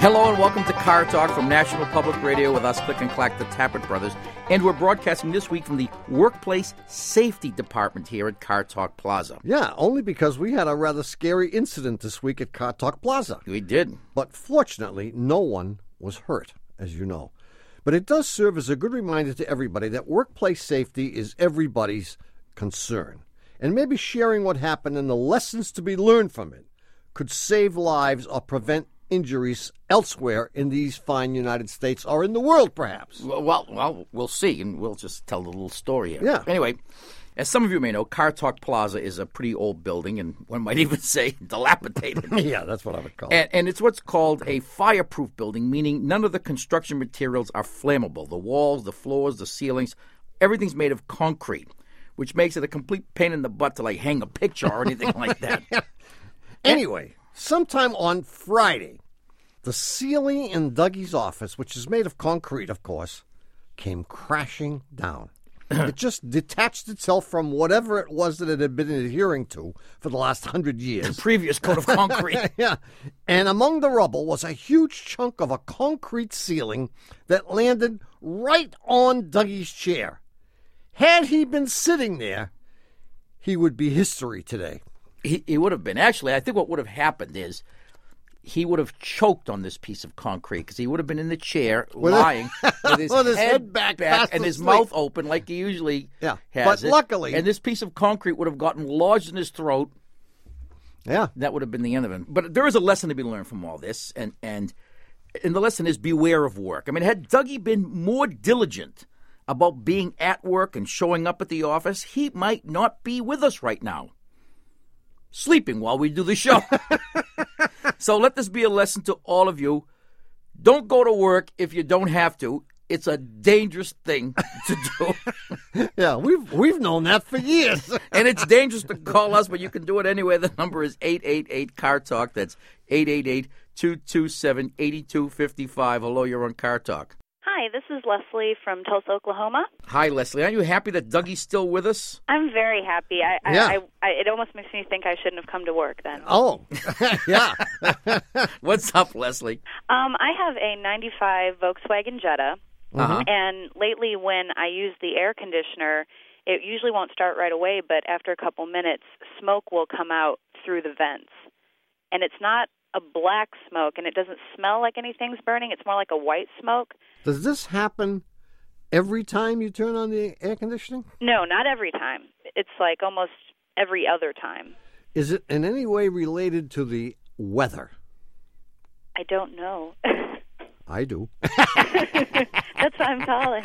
Hello and welcome to Car Talk from National Public Radio with us, Click and Clack, the Tappert Brothers. And we're broadcasting this week from the Workplace Safety Department here at Car Talk Plaza. Yeah, only because we had a rather scary incident this week at Car Talk Plaza. We did. But fortunately, no one was hurt, as you know. But it does serve as a good reminder to everybody that workplace safety is everybody's concern. And maybe sharing what happened and the lessons to be learned from it could save lives or prevent injuries elsewhere in these fine United States or in the world, perhaps. Well, we'll see, and we'll just tell the little story here. Yeah. Anyway, as some of you may know, Car Talk Plaza is a pretty old building, and one might even say dilapidated. Yeah, that's what I would call it. And it's what's called a fireproof building, meaning none of the construction materials are flammable. The walls, the floors, the ceilings, everything's made of concrete, which makes it a complete pain in the butt to, hang a picture or anything like that. Anyway, sometime on Friday, the ceiling in Dougie's office, which is made of concrete, of course, came crashing down. It just detached itself from whatever it was that it had been adhering to for the last 100 years. The previous coat of concrete. Yeah. And among the rubble was a huge chunk of a concrete ceiling that landed right on Dougie's chair. Had he been sitting there, he would be history today. He would have been. Actually, I think what would have happened is he would have choked on this piece of concrete because he would have been in the chair lying with his head back and his mouth open like he usually has. But luckily... And this piece of concrete would have gotten lodged in his throat. Yeah. That would have been the end of him. But there is a lesson to be learned from all this, and the lesson is beware of work. I mean, had Dougie been more diligent about being at work and showing up at the office, he might not be with us right now, sleeping while we do the show. So let this be a lesson to all of you. Don't go to work if you don't have to. It's a dangerous thing to do. Yeah, we've known that for years. And it's dangerous to call us, but you can do it anyway. The number is 888-CAR-TALK. That's 888-227-8255. Hello, you're on Car Talk. Hi, this is Leslie from Tulsa, Oklahoma. Hi, Leslie. Aren't you happy that Dougie's still with us? I'm very happy. Yeah. It almost makes me think I shouldn't have come to work then. Oh, yeah. What's up, Leslie? I have a 95 Volkswagen Jetta, and lately when I use the air conditioner, it usually won't start right away, but after a couple minutes, smoke will come out through the vents. And it's not a black smoke, and it doesn't smell like anything's burning. It's more like a white smoke. Does this happen every time you turn on the air conditioning? No, not every time. It's like almost every other time. Is it in any way related to the weather? I don't know. I do. That's why I'm calling.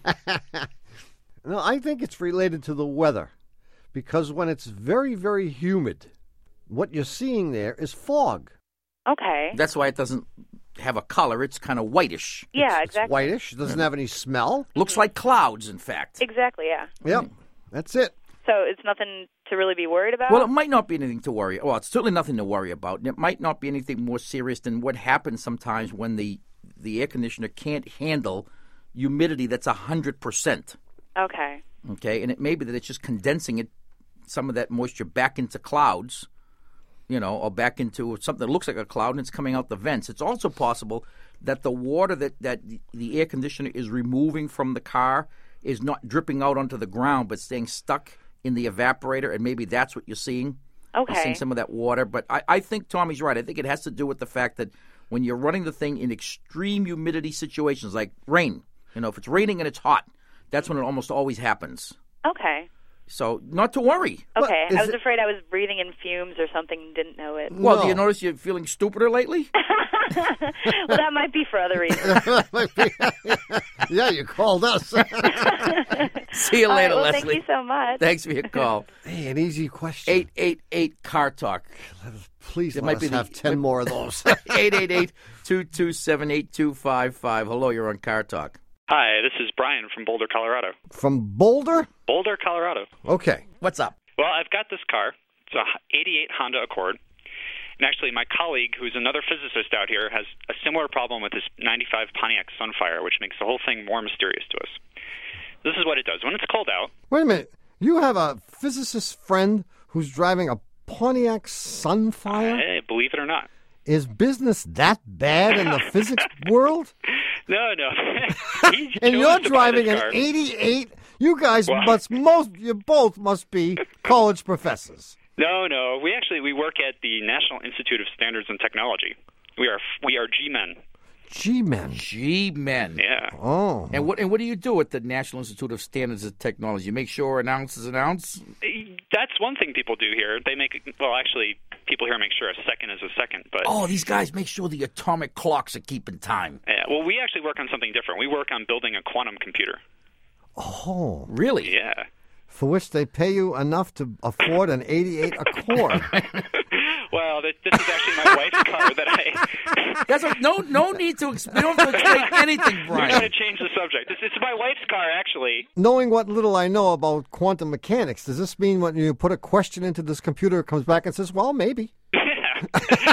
No, I think it's related to the weather, because when it's very, very humid, what you're seeing there is fog. Okay. That's why it doesn't have a color. It's kind of whitish. Yeah, It's exactly. whitish. It doesn't have any smell. Looks like clouds, in fact. Exactly, yeah. Yep, that's it. So it's nothing to really be worried about? Well, it might not be anything to worry. Well, it's certainly nothing to worry about. And it might not be anything more serious than what happens sometimes when the air conditioner can't handle humidity that's 100%. Okay. Okay, and it may be that it's just condensing some of that moisture back into clouds, or back into something that looks like a cloud, and it's coming out the vents. It's also possible that the water that the air conditioner is removing from the car is not dripping out onto the ground, but staying stuck in the evaporator, and maybe that's what you're seeing. Okay. You're seeing some of that water. But I think Tommy's right. I think it has to do with the fact that when you're running the thing in extreme humidity situations, like rain, if it's raining and it's hot, that's when it almost always happens. Okay. So not to worry. Okay. I was afraid I was breathing in fumes or something and didn't know it. Well, No. do you notice you're feeling stupider lately? Well, that might be for other reasons. Yeah, you called us. See you later, All right, well, Leslie. thank you so much. Thanks for your call. Hey, an easy question. 888-CAR-TALK. Please It let might us be have 10 more of those. 888-227-8255. Hello, you're on Car Talk. Hi, this is Brian from Boulder, Colorado. From Boulder? Boulder, Colorado. Okay. What's up? Well, I've got this car. It's a 88 Honda Accord. And actually, my colleague, who's another physicist out here, has a similar problem with his 95 Pontiac Sunfire, which makes the whole thing more mysterious to us. This is what it does. When it's cold out... Wait a minute. You have a physicist friend who's driving a Pontiac Sunfire? Believe it or not. Is business that bad in the physics world? No. And you're driving an 88. You guys you both must be college professors. No. We work at the National Institute of Standards and Technology. We are G-men. G-men. G-men. Yeah. Oh. And what do you do at the National Institute of Standards and Technology? You make sure an ounce is an ounce? That's one thing people do here. People here make sure a second is a second. But these guys make sure the atomic clocks are keeping time. Yeah. Well, we actually work on something different. We work on building a quantum computer. Oh. Really? Yeah. For which they pay you enough to afford an 88 Accord. Well, this is actually my wife's car that I... That's no need to explain. You don't have to explain anything, Brian. We're going to change the subject. This is my wife's car, actually. Knowing what little I know about quantum mechanics, does this mean when you put a question into this computer, it comes back and says, well, maybe? Yeah.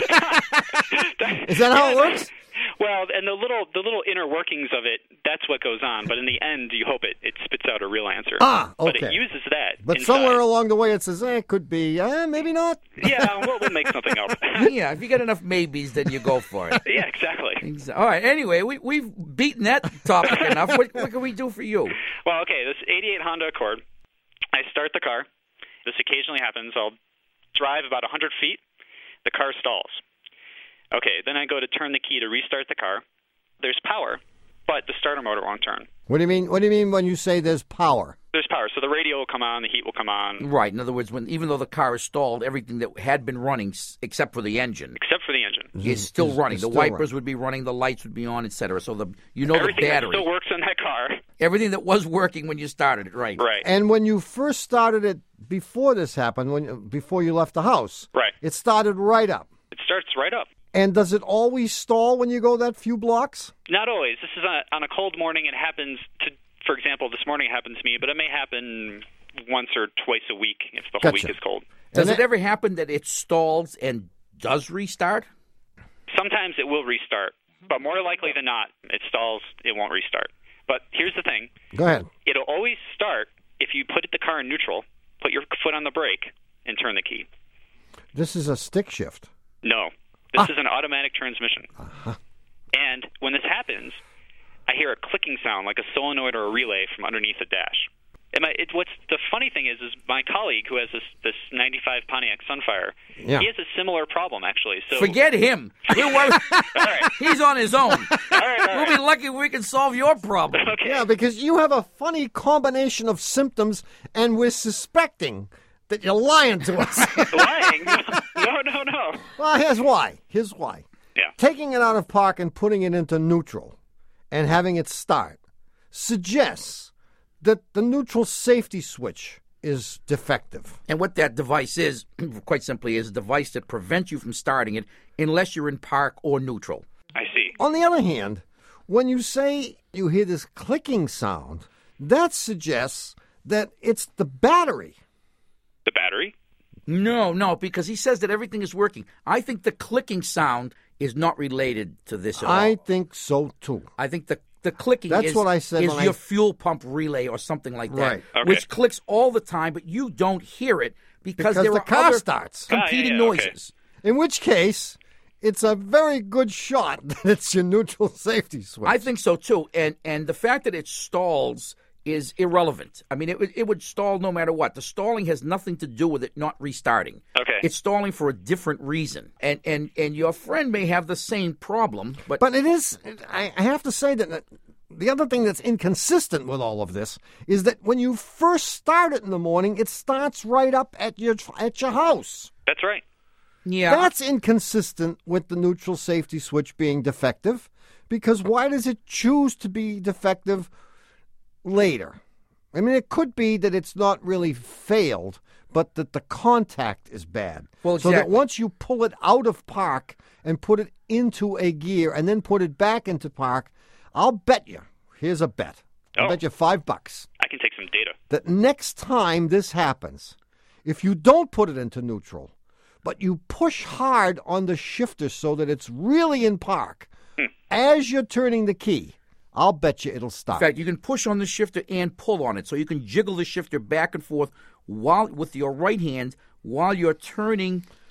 Is that how it works? Well, and the little inner workings of it, that's what goes on. But in the end, you hope it spits out a real answer. Ah, okay. But it uses that But inside. somewhere along the way it says, it could be, maybe not. Yeah, we'll make something up. Yeah, if you get enough maybes, then you go for it. Yeah, exactly. All right, anyway, we've beaten that topic enough. What can we do for you? Well, okay, this 88 Honda Accord, I start the car. This occasionally happens. I'll drive about 100 feet. The car stalls. Okay, then I go to turn the key to restart the car. There's power, but the starter motor won't turn. What do you mean? What do you mean when you say there's power? There's power, so the radio will come on, the heat will come on. Right. In other words, even though the car is stalled, everything that had been running, except for the engine, is still running. The wipers would be running, the lights would be on, etc. So everything the battery that still works in that car. Everything that was working when you started it, right? Right. And when you first started it before this happened, before you left the house, right, it started right up. It starts right up. And does it always stall when you go that few blocks? Not always. This is on a cold morning. It happens for example, this morning it happened to me, but it may happen once or twice a week if the whole week is cold. Does it ever happen that it stalls and does restart? Sometimes it will restart, but more likely than not, it stalls, it won't restart. But here's the thing. Go ahead. It'll always start if you put the car in neutral, put your foot on the brake, and turn the key. This is a stick shift. No. This is an automatic transmission. Uh-huh. And when this happens, I hear a clicking sound like a solenoid or a relay from underneath the dash. What's the funny thing is my colleague who has this 95 Pontiac Sunfire, he has a similar problem, actually. So forget him. All right. He's on his own. All right. We'll be lucky if we can solve your problem. Okay. Yeah, because you have a funny combination of symptoms, and we're suspecting that you're lying to us. Lying? No. Well, here's why. Yeah. Taking it out of park and putting it into neutral and having it start suggests that the neutral safety switch is defective. And what that device is, quite simply, is a device that prevents you from starting it unless you're in park or neutral. I see. On the other hand, when you say you hear this clicking sound, that suggests that it's the battery. The battery? No, because he says that everything is working. I think the clicking sound is not related to this at all. I think so, too. I think the clicking That's what I said is your fuel pump relay or something like that, right. Okay. which clicks all the time, but you don't hear it because there the are car other starts. competing Okay. noises. In which case, it's a very good shot that it's your neutral safety switch. I think so, too. And the fact that it stalls is irrelevant. I mean, it would stall no matter what. The stalling has nothing to do with it not restarting. Okay. It's stalling for a different reason. And your friend may have the same problem, but But it is, I have to say that the other thing that's inconsistent with all of this is that when you first start it in the morning, it starts right up at your house. That's right. yeah. That's inconsistent with the neutral safety switch being defective, because why does it choose to be defective later? I mean, it could be that it's not really failed, but that the contact is bad. Well, So that exactly. once you pull it out of park and put it into a gear and then put it back into park, I'll bet you, here's a bet, I'll bet you $5 I can take some data. that next time this happens, if you don't put it into neutral, but you push hard on the shifter so that it's really in park, as you're turning the key, I'll bet you it'll start. In fact, you can push on the shifter and pull on it, so you can jiggle the shifter back and forth with your right hand while you're turning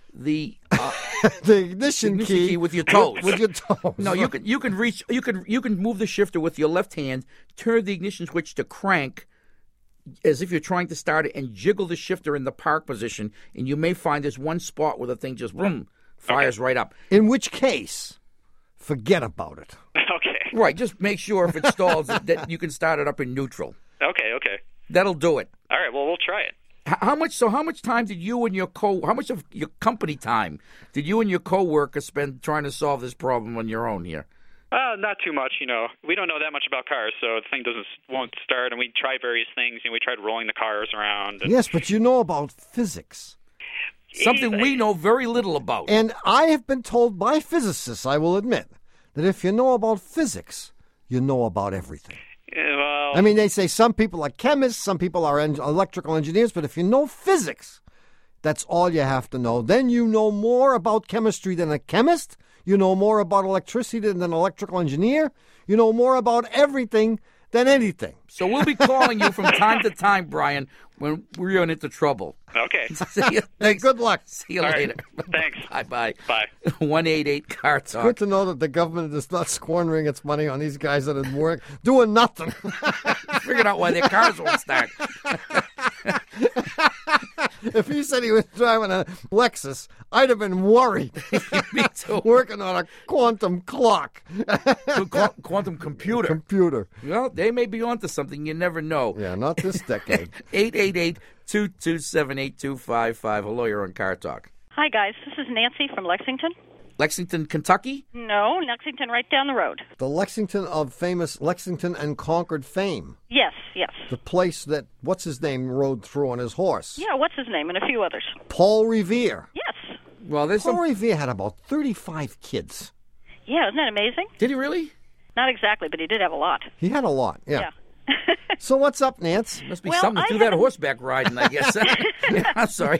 the The ignition key with your toes. With your toes. No, you can move the shifter with your left hand, turn the ignition switch to crank, as if you're trying to start it, and jiggle the shifter in the park position, and you may find there's one spot where the thing just boom, fires right up. In which case, forget about it. Okay. Right, just make sure if it stalls that you can start it up in neutral. Okay. That'll do it. All right. Well, we'll try it. How much time did you and how much of your company time did you and your coworker spend trying to solve this problem on your own here? Not too much. We don't know that much about cars, so the thing won't start. And we try various things. We tried rolling the cars around. Yes, but you know about physics. Something we know very little about. And I have been told by physicists, I will admit, that if you know about physics, you know about everything. Well, I mean, they say some people are chemists, some people are electrical engineers, but if you know physics, that's all you have to know. Then you know more about chemistry than a chemist. You know more about electricity than an electrical engineer. You know more about everything than anything. So we'll be calling you from time to time, Brian, when we're into trouble. okay. See you. Hey, good luck. See you All right. later. Thanks. Bye. Bye. 188-CAR Talk. Good to know that the government is not squandering its money on these guys that are work doing nothing. Figured out why their cars won't start. If he said he was driving a Lexus, I'd have been worried. Me too. Working on a quantum clock. Quantum computer. Computer. Well, they may be onto something. You never know. Yeah, not this decade. 888-227-8255. Hello, you're on Car Talk. Hi, guys. This is Nancy from Lexington. Lexington, Kentucky? No, Lexington right down the road. The Lexington of famous Lexington and Concord fame. Yes. The place that, what's his name, rode through on his horse. Yeah, what's his name? And a few others. Paul Revere. Yes. Well, there's Paul Revere had about 35 kids. Yeah, isn't that amazing? Did he really? Not exactly, but he did have a lot. He had a lot, yeah. Yeah. So what's up, Nance? Must be Well, something to I do that haven't- horseback riding, I guess. Yeah, I'm sorry.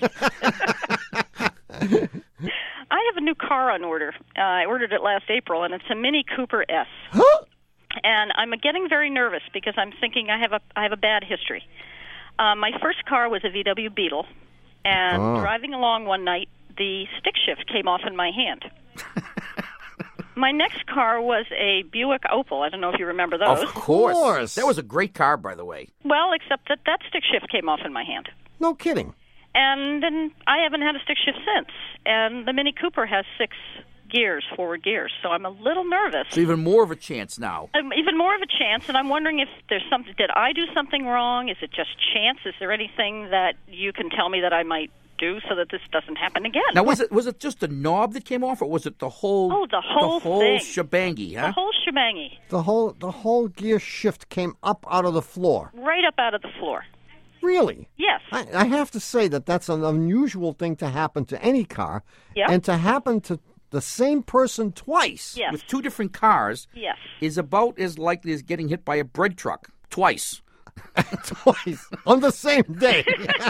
I have a new car on order. I ordered it last April, and it's a Mini Cooper S. And I'm getting very nervous because I'm thinking I have a bad history. My first car was a VW Beetle, and driving along one night, the stick shift came off in my hand. My next car was a Buick Opal. I don't know if you remember those. Of course. course. That was a great car, by the way. Well, except that stick shift came off in my hand. No kidding. And then I haven't had a stick shift since. And the Mini Cooper has 6 gears, forward gears, so I'm a little nervous. So even more of a chance now. Even more of a chance, and I'm wondering if there's something. Did I do something wrong? Is it just chance? Is there anything that you can tell me that I might do so that this doesn't happen again? Now, was it just the knob that came off, or was it the whole? Oh, the whole thing. shebangy, huh? The whole shebangy, The whole gear shift came up out of the floor. right up out of the floor. Really? Yes. I have to say that's an unusual thing to happen to any car. Yep. And to happen to the same person twice. Yes. With 2 different cars. Yes. Is about as likely as getting hit by a bread truck twice. Twice. On the same day.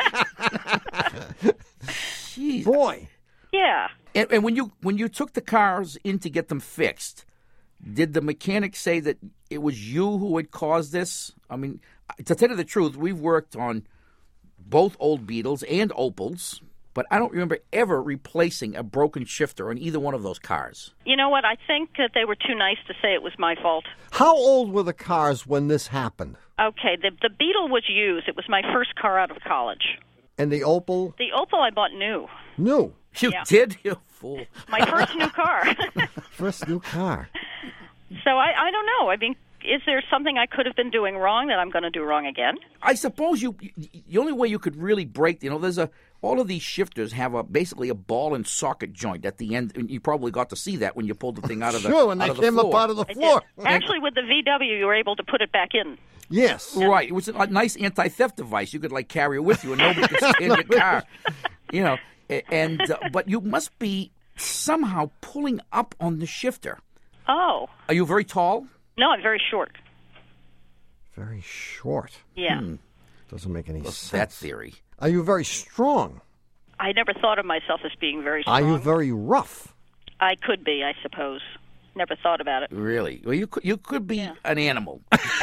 Jeez. Boy. Yeah. And when you took the cars in to get them fixed, did the mechanic say that it was you who had caused this? I mean, to tell you the truth, we've worked on both old Beetles and Opals, but I don't remember ever replacing a broken shifter on either one of those cars. You know what? I think that they were too nice to say it was my fault. How old were the cars when this happened? Okay, the Beetle was used. It was my first car out of college. And the Opal? The Opal I bought new. New. You Yeah. did? You fool. My first new car. First new car. So I don't know. I mean, is there something I could have been doing wrong that I'm going to do wrong again? I suppose the only way you could really break, there's all of these shifters have basically a ball and socket joint at the end, and you probably got to see that when you pulled the thing out of the Sure, when they out of the came up floor. out of the I did. floor. Actually, with the VW, you were able to put it back in. Yes. Right. It was a nice anti-theft device. You could carry it with you, and nobody could steal your car. And but you must be somehow pulling up on the shifter. Oh. Are you very tall? No, I'm very short. Very short. Yeah. Doesn't make any sense. That theory. Are you very strong? I never thought of myself as being very Are strong. you very rough? I could be, I suppose. never thought about it. Really? Well, you could be an animal.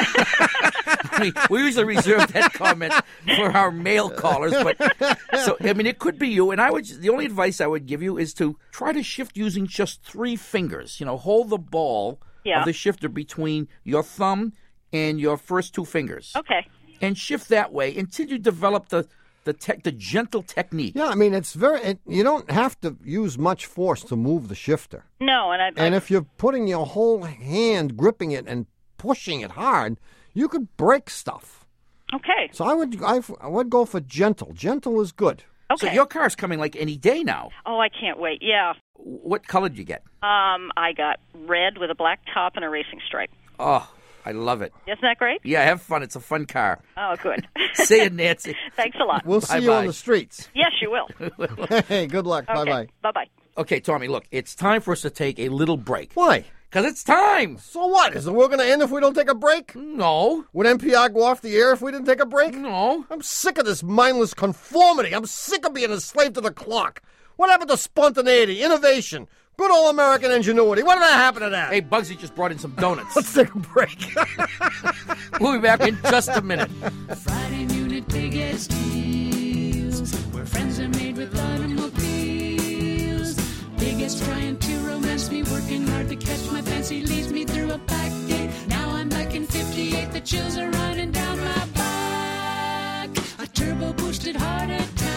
we usually reserve that comment for our male callers, but so I mean, it could be you. And the only advice I would give you is to try to shift using just 3 fingers. Hold the ball of the shifter between your thumb and your first 2 fingers. Okay. And shift that way until you develop the gentle technique. Yeah, I mean, you don't have to use much force to move the shifter. No, and if you're putting your whole hand, gripping it and pushing it hard, you could break stuff. Okay. So I would go for gentle. Gentle is good. Okay. So your car's coming like any day now. Oh, I can't wait. Yeah. What color did you get? I got red with a black top and a racing stripe. Oh, I love it. Isn't that great? Yeah, have fun. It's a fun car. Oh, good. See you, Nancy. Thanks a lot. We'll see you on the streets. Yes, you will. Hey, good luck. Okay. Bye-bye. Bye-bye. Okay, Tommy, look, it's time for us to take a little break. Why? Because it's time. So what? Is the world going to end if we don't take a break? No. Would NPR go off the air if we didn't take a break? No. I'm sick of this mindless conformity. I'm sick of being a slave to the clock. What happened to spontaneity, innovation, good old American ingenuity? What did happen to that? Hey, Bugsy just brought in some donuts. Let's take a break. We'll be back in just a minute. Friday unit biggest deals, where friends are made with automobiles. Biggest trying to romance me, working hard to catch my fancy, leads me through a back gate. Now I'm back in 58, the chills are running down my back. A turbo boosted heart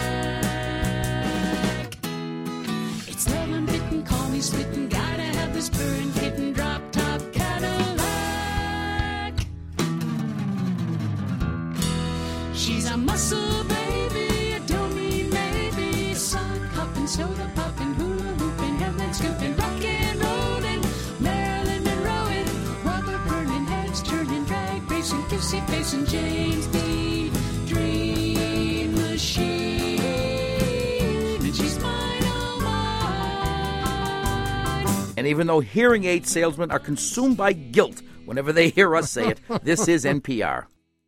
attack. It's love unbitten, call me smitten, gotta have this purring kitten drop top Cadillac. She's a muscle baby, a dummy maybe, sock hopping, soda popping, hula hooping, headlight scooping, rock and rolling, Marilyn Monroeing, rubber burning, heads turning, drag racing, kissy facing, James the Dream Machine, and she's mine, oh mine. And even though hearing aid salesmen are consumed by guilt whenever they hear us say it, this is NPR.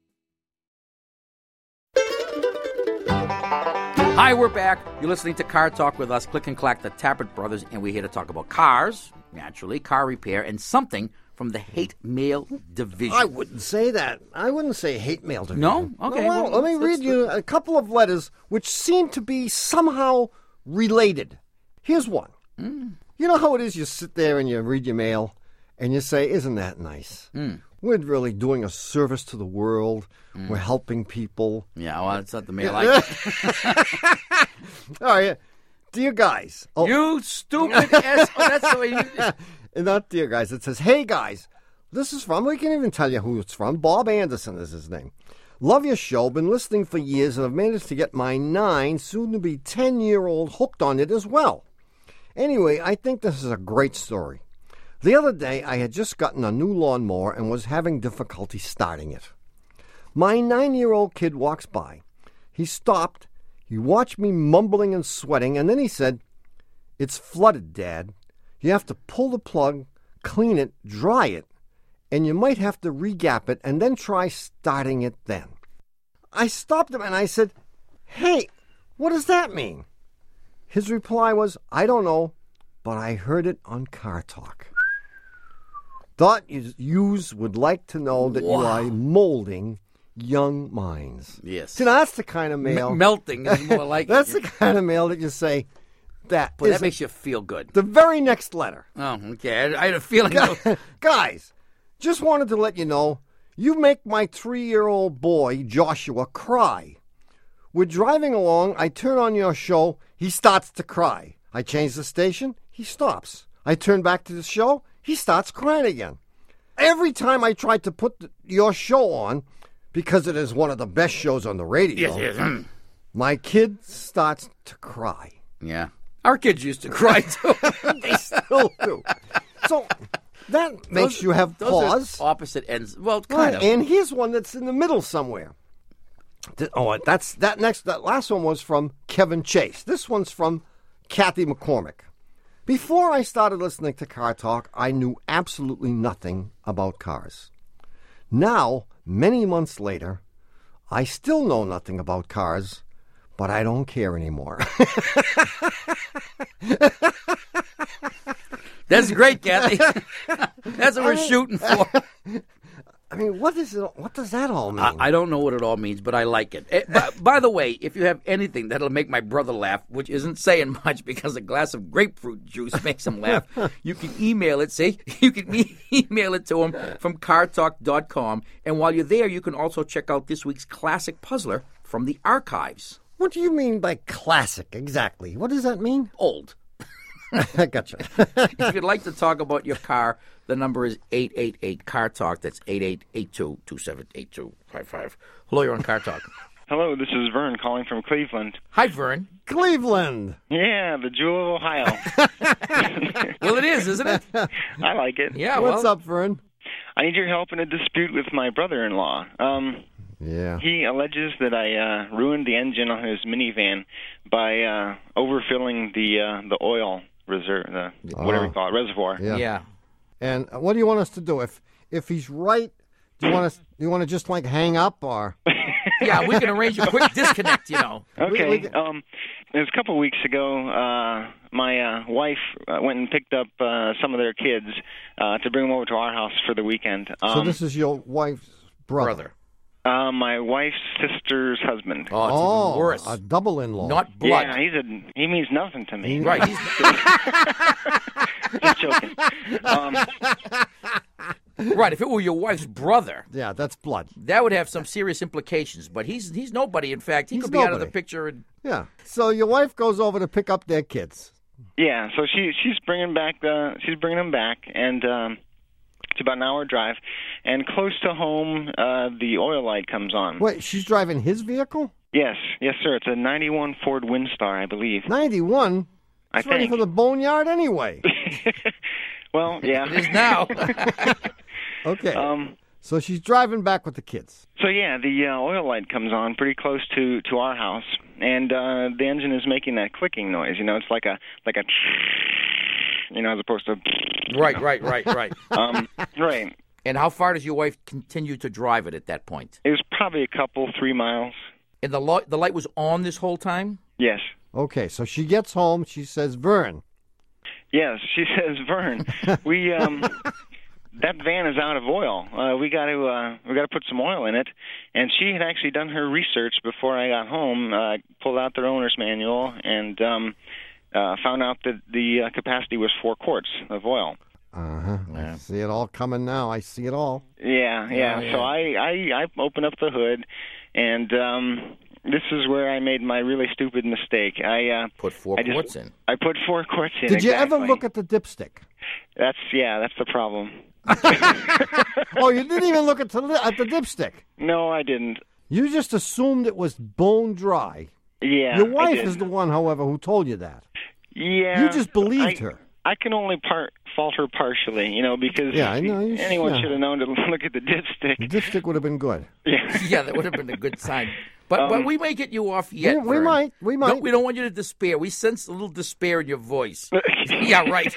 Hi, we're back. You're listening to Car Talk with us, Click and Clack, the Tappert brothers, and we're here to talk about cars, naturally, car repair, and something from the hate mail division. I wouldn't say that. I wouldn't say hate mail division. No? Okay. No, well, let me read you a couple of letters which seem to be somehow related. Here's one. You know how it is you sit there and you read your mail and you say, isn't that nice? We're really doing a service to the world. We're helping people. Yeah, well, it's not the mail I get. All right. Dear guys. Oh, You stupid ass. Oh, that's the way you... not dear guys. It says, hey guys. This is from, we can even tell you who it's from. Bob Anderson is his name. Love your show. Been listening for years and I've managed to get my 9, soon to be 10-year-old hooked on it as well. Anyway, I think this is a great story. The other day, I had just gotten a new lawnmower and was having difficulty starting it. My 9-year-old kid walks by. He stopped, he watched me mumbling and sweating, and then he said, "It's flooded, Dad. You have to pull the plug, clean it, dry it, and you might have to re-gap it and then try starting it then." I stopped him and I said, "Hey, what does that mean?" His reply was, "I don't know, but I heard it on Car Talk." Thought yous would like to know that you are molding young minds. Yes. See, now that's the kind of mail. Melting is more like That's it. the kind of mail that you say, that Boy, that is makes you feel good. the very next letter. Oh, okay. I had a feeling. Guys, just wanted to let you know, you make my 3-year-old boy, Joshua, cry. We're driving along, I turn on your show, he starts to cry. I change the station, he stops. I turn back to the show, he starts crying again. Every time I try to put your show on, because it is one of the best shows on the radio, Yes. my kid starts to cry. Yeah. Our kids used to cry, too. They still do. So that makes you have Those pause. are opposite ends. Well, Right, kind of. and here's one that's in the middle somewhere. That last one was from Kevin Chase. This one's from Kathy McCormick. Before I started listening to Car Talk, I knew absolutely nothing about cars. Now, many months later, I still know nothing about cars, but I don't care anymore. That's great, Kathy. That's what we're shooting for. I mean, what does that all mean? I don't know what it all means, but I like it. By the way, if you have anything that'll make my brother laugh, which isn't saying much because a glass of grapefruit juice makes him laugh, you can email it. You can email it to him from cartalk.com. And while you're there, you can also check out this week's classic puzzler from the archives. What do you mean by classic exactly? What does that mean? Old. I gotcha. If you'd like to talk about your car, the number is 888-CAR-TALK. That's 8882-278255. Hello, you're on Car Talk. Hello, this is Vern calling from Cleveland. Hi, Vern. Cleveland. Yeah, the jewel of Ohio. Well, it is, isn't it? I like it. Yeah, What's well, up, Vern? I need your help in a dispute with my brother-in-law. Yeah. He alleges that I ruined the engine on his minivan by overfilling the oil reserve, whatever you call it, reservoir. Yeah. And what do you want us to do? If he's right, do you want to just like hang up or? Yeah, we can arrange a quick disconnect, Okay. It was a couple of weeks ago. My wife went and picked up some of their kids to bring them over to our house for the weekend. So this is your wife's brother. My wife's sister's husband. Oh, it's even worse. A double-in-law. Not blood. Yeah, he means nothing to me. Right. Just joking. Right, if it were your wife's brother, Yeah, that's blood. that would have some serious implications. But he's nobody. In fact, he He's could be out of the nobody. picture. And Yeah. So your wife goes over to pick up their kids. Yeah, so she's bringing them back, and it's about an hour drive, and close to home, the oil light comes on. Wait, she's driving his vehicle? Yes, sir. It's a '91 Ford Windstar, I believe. 91? I It's ready think. for the boneyard anyway. Well, yeah. it is now. Okay. Um, So she's driving back with the kids. So yeah, the oil light comes on pretty close to our house, and the engine is making that clicking noise. It's like a, as opposed to. Right. Right. And how far does your wife continue to drive it at that point? It was probably 3 miles. And the light was on this whole time? Yes. Okay, so she gets home. She says, Vern. Yes, she says, Vern, we that van is out of oil. We got to put some oil in it. And she had actually done her research before I got home. Pulled out their owner's manual and found out that the capacity was 4 quarts of oil. Uh-huh. I see it all coming now. I see it all. Yeah. So I opened up the hood, and this is where I made my really stupid mistake. I Put 4 quarts in. I put 4 quarts in. Did you exactly. ever look at the dipstick? That's the problem. Oh, you didn't even look at the dipstick. No, I didn't. You just assumed it was bone dry. Yeah. Your wife I did. is the one, however, who told you that. Yeah. You just believed her. I can only fault her partially, because Yeah, I know. anyone Yeah. should have known to look at the dipstick. The dipstick would have been good. Yeah. Yeah, that would have been a good sign. But we may get you off yet. We Vern. might. We might. No, we don't want you to despair. We sense a little despair in your voice. Yeah, right.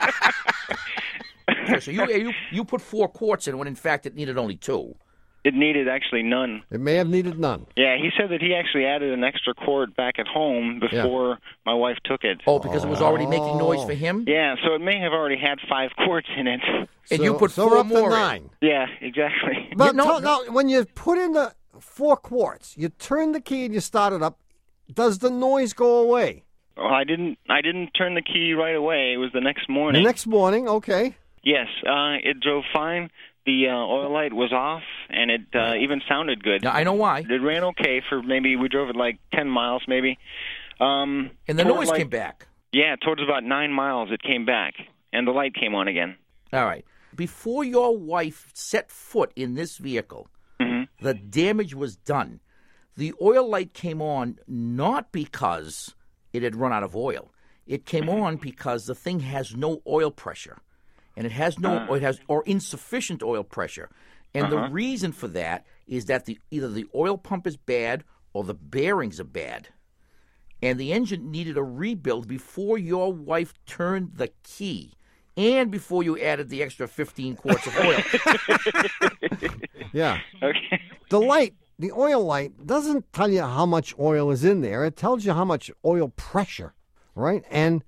So you put 4 quarts in when in fact it needed only 2. It needed actually none. It may have needed none. Yeah, he said that he actually added an extra quart back at home before my wife took it. Oh, because it was already making noise for him? Yeah, so it may have already had 5 quarts in it. And you put so 4 we're up more to in. 9. Yeah, exactly. But no, now, when you put in the 4 quarts, you turn the key and you start it up. Does the noise go away? Oh, I didn't turn the key right away. It was the next morning. The next morning, okay. Yes, it drove fine. The oil light was off, and it even sounded good. Now, I know why. It ran okay for we drove it like 10 miles maybe. And the noise came back. Yeah, towards about 9 miles it came back, and the light came on again. All right. Before your wife set foot in this vehicle, the damage was done. The oil light came on not because it had run out of oil. It came on because the thing has no oil pressure. And it has or insufficient oil pressure. And the reason for that is that either the oil pump is bad or the bearings are bad. And the engine needed a rebuild before your wife turned the key and before you added the extra 15 quarts of oil. Yeah. Okay. The oil light doesn't tell you how much oil is in there. It tells you how much oil pressure, right? And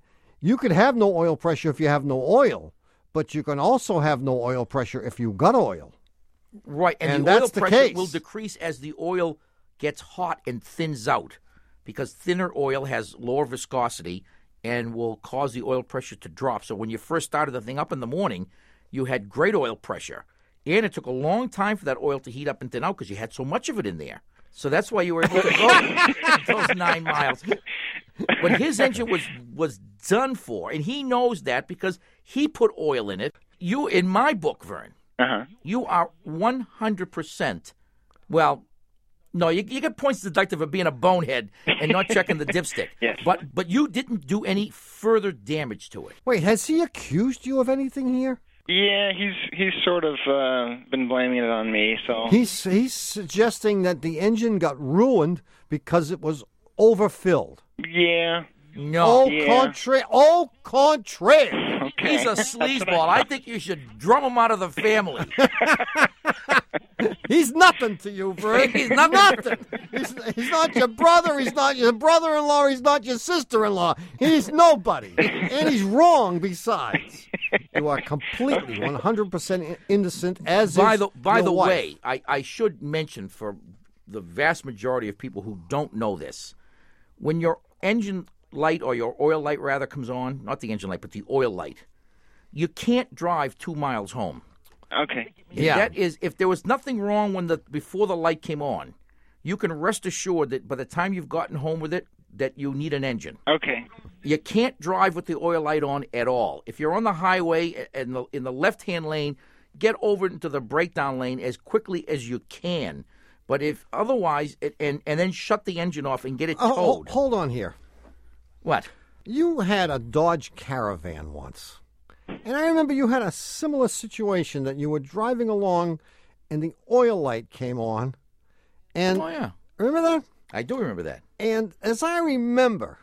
You could have no oil pressure if you have no oil, but you can also have no oil pressure if you got oil. Right, and the that's oil the pressure case. will decrease as the oil gets hot and thins out, because thinner oil has lower viscosity and will cause the oil pressure to drop. So when you first started the thing up in the morning, you had great oil pressure, and it took a long time for that oil to heat up and thin out because you had so much of it in there. So that's why you were able to go those 9 miles. But his engine was done for, and he knows that because he put oil in it. You, in my book, Vern, you are 100%. Well, no, you get points deducted for being a bonehead and not checking the dipstick. Yes. But you didn't do any further damage to it. Wait, has he accused you of anything here? Yeah, he's sort of been blaming it on me. So He's suggesting that the engine got ruined because it was overfilled. yeah. No. Au contraire. Okay. He's a sleazeball. I think you should drum him out of the family. He's nothing to you, Vern. He's nothing. He's not your brother. He's not your brother-in-law. He's not your sister-in-law. He's nobody. And he's wrong besides. You are completely 100% innocent, as By is the your wife. way, I should mention for the vast majority of people who don't know this, when your engine light, or your oil light rather, comes on, not the engine light, but the oil light, you can't drive 2 miles home. Okay. Yeah. That is, if there was nothing wrong before the light came on, you can rest assured that by the time you've gotten home with it, that you need an engine. Okay. You can't drive with the oil light on at all. If you're on the highway in the left-hand lane, get over into the breakdown lane as quickly as you can. But if otherwise, and then shut the engine off and get it towed. Hold on here. What? You had a Dodge Caravan once. And I remember you had a similar situation that you were driving along and the oil light came on. And Oh, yeah. remember that? I do remember that. And as I remember,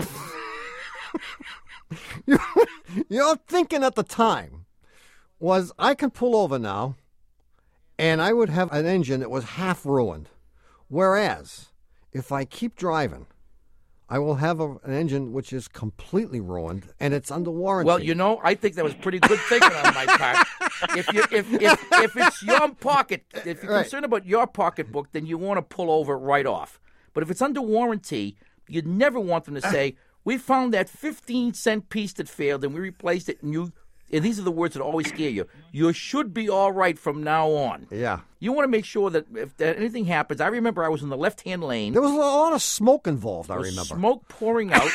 your thinking at the time was, I can pull over now and I would have an engine that was half ruined. Whereas, if I keep driving, I will have an engine which is completely ruined and it's under warranty. Well, I think that was pretty good thinking on my part. If it's your pocket, if you're concerned about your pocketbook, then you want to pull over right off. But if it's under warranty, you'd never want them to say, we found that 15-cent piece that failed and we replaced it, and these are the words that always scare you. You should be all right from now on. Yeah. You want to make sure that if anything happens, I remember I was in the left-hand lane. There was a lot of smoke involved, I There was remember. smoke pouring out.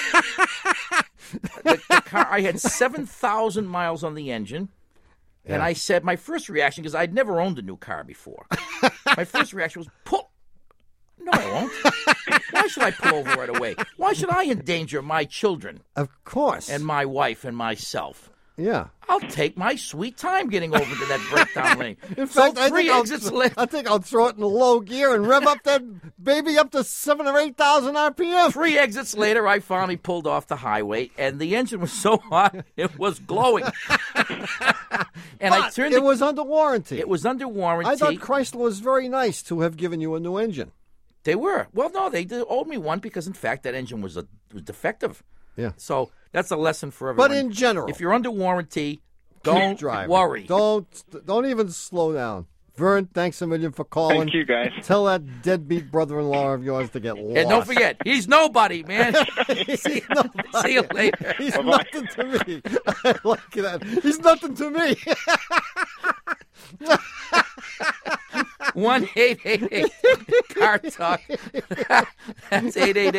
the car, I had 7,000 miles on the engine. And I said, my first reaction, because I'd never owned a new car before, my first reaction was, pull. No, I won't. Why should I pull over right away? Why should I endanger my children Of course. and my wife and myself? yeah. I'll take my sweet time getting over to that breakdown lane. In fact, I three think exits left. I think I'll throw it in the low gear and rev up that baby up to 7,000 or 8,000 RPM. 3 exits later, I finally pulled off the highway, and the engine was so hot it was glowing. And I But turned. it was under warranty. It was under warranty. I thought Chrysler was very nice to have given you a new engine. They were. Well, no, they owed me one because, in fact, that engine was defective. Yeah. So that's a lesson for everyone. But in general, if you're under warranty, keep don't driving. worry. Don't even slow down. Vern, thanks a million for calling. Thank you, guys. Tell that deadbeat brother-in-law of yours to get lost. And don't forget, he's nobody, man. See you later. He's nothing to me. I like that. He's nothing to me. 1-888-CAR TALK. That's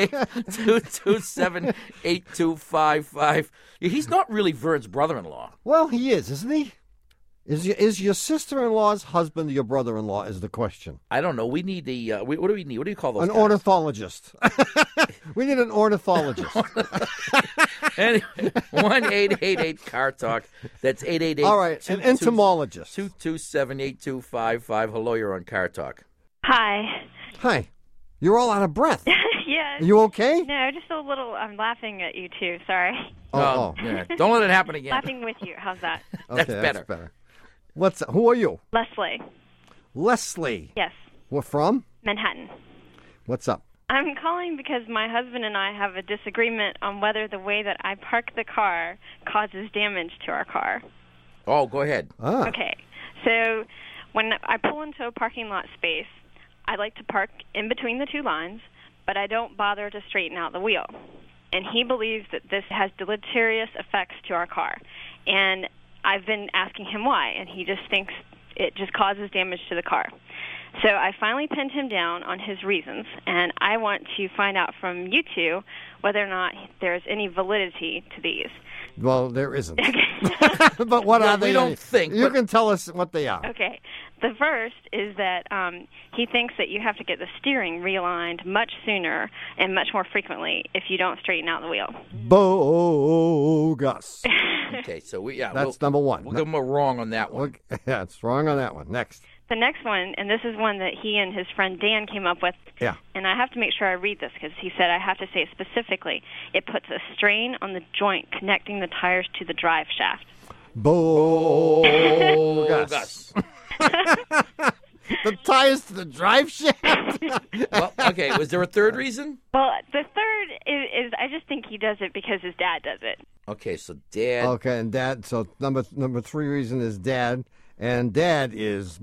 888-227-8255. He's not really Vern's brother-in-law. Well, he is, isn't he? Is your sister-in-law's husband your brother-in-law is the question. I don't know. We need the what do we need? What do you call those An guys? ornithologist. We need an ornithologist. Anyway, 1-888-CAR TALK. That's 888. All right, an entomologist. 227-8255. Hello, you're on Car Talk. Hi. Hi. You're all out of breath. Yes. Are you okay? No, just a little. I'm laughing at you too. Sorry. Oh. Yeah. Don't let it happen again. Laughing with you. How's that? Okay, That's better. Who are you? Leslie. Leslie. Yes. We're from? Manhattan. What's up? I'm calling because my husband and I have a disagreement on whether the way that I park the car causes damage to our car. Oh, go ahead. Ah. Okay. So when I pull into a parking lot space, I like to park in between the two lines, but I don't bother to straighten out the wheel. And he believes that this has deleterious effects to our car. And I've been asking him why, and he just thinks it just causes damage to the car. So I finally pinned him down on his reasons, and I want to find out from you two whether or not there's any validity to these. Well, there isn't. But what are they? We don't think. You can tell us what they are. Okay. The first is that he thinks that you have to get the steering realigned much sooner and much more frequently if you don't straighten out the wheel. Bogus. Okay, so That's number one. We'll give them a wrong on that one. Yeah, it's wrong on that one. Next. The next one, and this is one that he and his friend Dan came up with, Yeah. and I have to make sure I read this because he said I have to say it specifically. It puts a strain on the joint connecting the tires to the drive shaft. Bogus. The tires to the drive shaft? Well, okay, was there a third reason? Well, the third is I just think he does it because his dad does it. Okay, so Dad. Okay, and Dad. So number 3 reason is Dad, and Dad is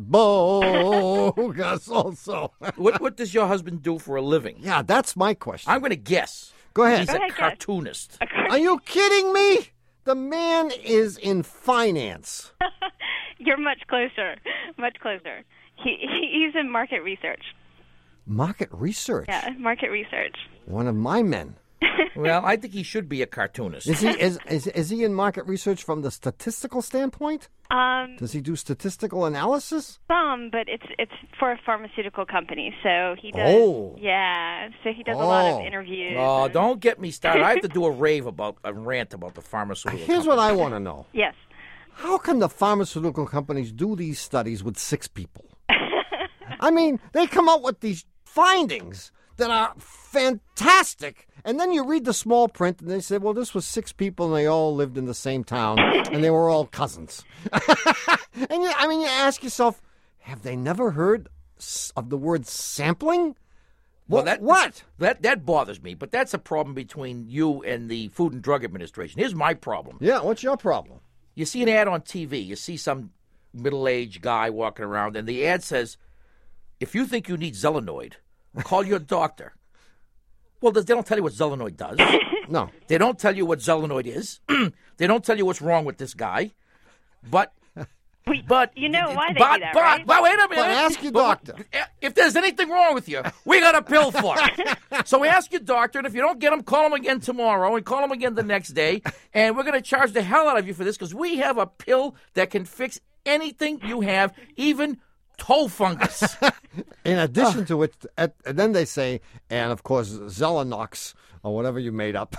bogus also. What does your husband do for a living? Yeah, that's my question. I'm going to guess. Go ahead. He's Go a ahead, guess. cartoonist. Are you kidding me? The man is in finance. You're much closer. Much closer. He's in market research. Market research. Yeah, market research. One of my men. Well, I think he should be a cartoonist. Is he is he in market research from the statistical standpoint? Does he do statistical analysis? Some, but it's for a pharmaceutical company, so he does. Oh. Yeah, so he does a lot Oh. of interviews. Oh, and- don't get me started. I have to do a rant about the pharmaceutical Here's what I want to know. Yes. How can the pharmaceutical companies do these studies with 6 people? I mean, they come out with these findings that are fantastic, and then you read the small print, and they say, well, this was 6 people, and they all lived in the same town, and they were all cousins. And you ask yourself, have they never heard of the word sampling? Well, What? That bothers me, but that's a problem between you and the Food and Drug Administration. Here's my problem. Yeah, what's your problem? You see an ad on TV. You see some middle-aged guy walking around, and the ad says, if you think you need Zelenoid, call your doctor. Well, they don't tell you what Zelenoid does. No. They don't tell you what Zelenoid is. They don't tell you what's wrong with this guy. But you know why they do that, right? But wait a minute. But ask your doctor. If there's anything wrong with you, we got a pill for it. So ask your doctor, and if you don't get him, call him again tomorrow, and call him again the next day. And we're going to charge the hell out of you for this because we have a pill that can fix anything you have, even toe fungus. In addition to it, and then they say, and of course, Zelenox, or whatever you made up,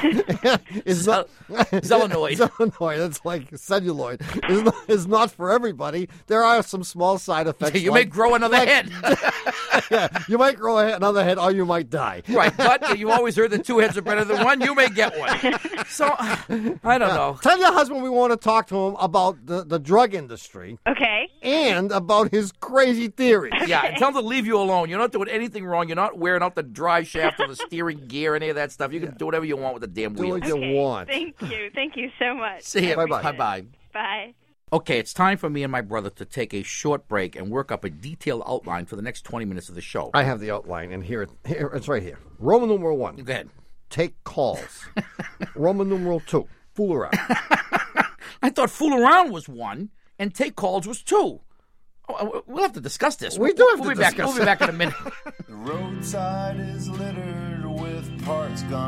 is not Zelenoid. Zelenoid, it's like celluloid, is not for everybody. There are some small side effects. You may grow another head. Yeah, you might grow another head, or you might die. Right, but you've always heard that 2 heads are better than 1. You may get one. So, I don't know. Tell your husband we want to talk to him about the drug industry Okay. and about his crazy theories. Yeah, and tell him to leave you alone. You're not doing anything wrong. You're not wearing out the drive shaft or the steering gear, any of that stuff. You can do whatever you want with the damn Do wheel. what you Okay. want. Thank you. Thank you so much. See you. Bye-bye. Bye-bye. Bye. Okay, it's time for me and my brother to take a short break and work up a detailed outline for the next 20 minutes of the show. I have the outline, and here it's right here. Roman numeral 1. Go ahead. Take calls. Roman numeral 2. Fool around. I thought fool around was 1 and take calls was 2. Oh, we'll have to discuss this. We do have We'll to be back. discuss We'll be back in a minute. The roadside is littered with parts gone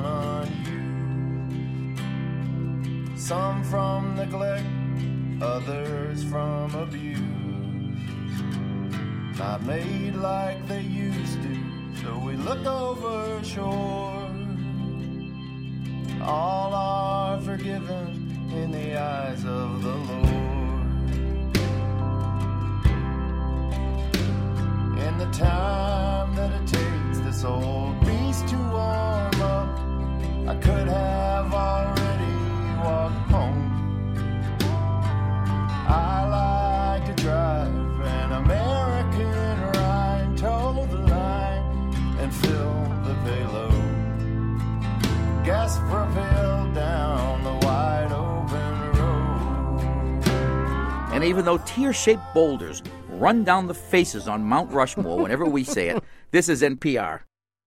unused. Some from neglect, others from abuse. Not made like they used to, so we look over shore. All are forgiven in the eyes of the Lord. In the time that it takes this old beast to warm up, I could have already walked home. I like to drive an American ride, toe the line and fill the And even though tear-shaped boulders run down the faces on Mount Rushmore whenever we say it, this is NPR.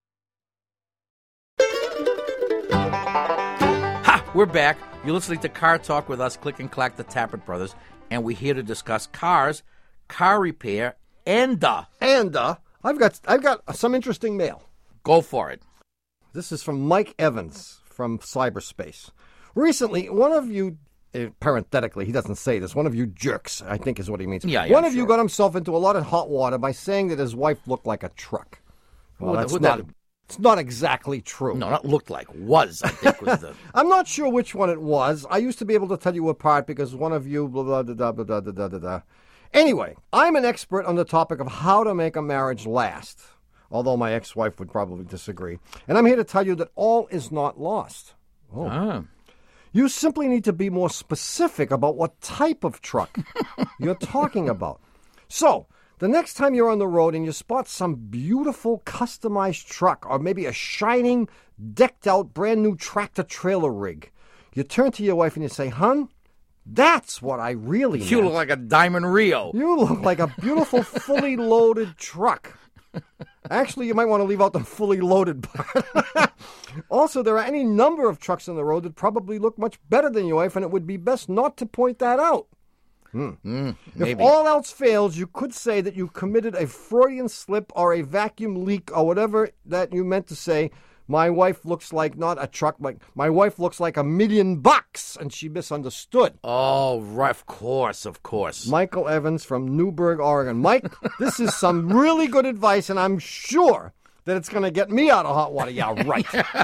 Ha! We're back. You're listening to Car Talk with us, Click and Clack, the Tappert Brothers, and we're here to discuss cars, car repair, and I've got some interesting mail. Go for it. This is from Mike Evans from cyberspace. Recently, one of you, parenthetically, he doesn't say this, one of you jerks, I think is what he means. Yeah, one of sure. you got himself into a lot of hot water by saying that his wife looked like a truck. Well, it's not exactly true. No, not looked like. Was, I think, was the... I'm not sure which one it was. I used to be able to tell you apart because one of you blah, blah, blah, blah, blah, blah, blah, blah. Anyway, I'm an expert on the topic of how to make a marriage last, although my ex-wife would probably disagree. And I'm here to tell you that all is not lost. You simply need to be more specific about what type of truck you're talking about. So, the next time you're on the road and you spot some beautiful customized truck or maybe a shining, decked-out, brand-new tractor-trailer rig, you turn to your wife and you say, "Hun, that's what I really You meant. look like a Diamond Rio." You look like a beautiful, fully loaded truck." Actually, you might want to leave out the fully loaded part. Also, there are any number of trucks on the road that probably look much better than your wife, and it would be best not to point that out. Maybe. If all else fails, you could say that you committed a Freudian slip or a vacuum leak or whatever that you meant to say. My wife looks like not a truck, but my wife looks like $1 million, and she misunderstood. Oh, right, of course. Michael Evans from Newberg, Oregon. Mike, this is some really good advice, and I'm sure that it's going to get me out of hot water. Yeah, right.